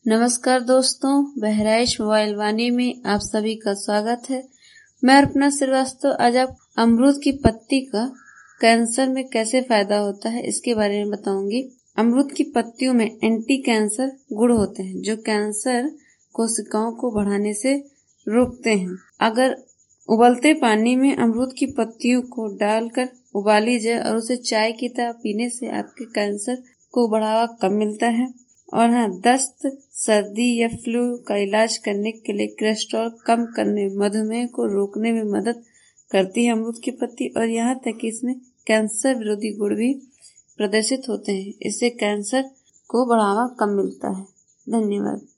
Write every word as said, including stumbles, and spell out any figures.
नमस्कार दोस्तों, बहराइच मोबाइल वाणी में आप सभी का स्वागत है। मैं अर्पणा श्रीवास्तव आज आप अमरूद की पत्ती का कैंसर में कैसे फायदा होता है इसके बारे में बताऊंगी। अमरूद की पत्तियों में एंटी कैंसर गुण होते हैं जो कैंसर कोशिकाओं को बढ़ाने से रोकते हैं। अगर उबलते पानी में अमरूद की पत्तियों को डालकर उबाली जाए और उसे चाय की तरह पीने से आपके कैंसर को बढ़ावा कम मिलता है। और हाँ, दस्त, सर्दी या फ्लू का इलाज करने के लिए कोलेस्ट्रॉल कम करने, मधुमेह को रोकने में मदद करती है अमरूद की पत्ती। और यहाँ तक कि इसमें कैंसर विरोधी गुण भी प्रदर्शित होते हैं। इससे कैंसर को बढ़ावा कम मिलता है। धन्यवाद।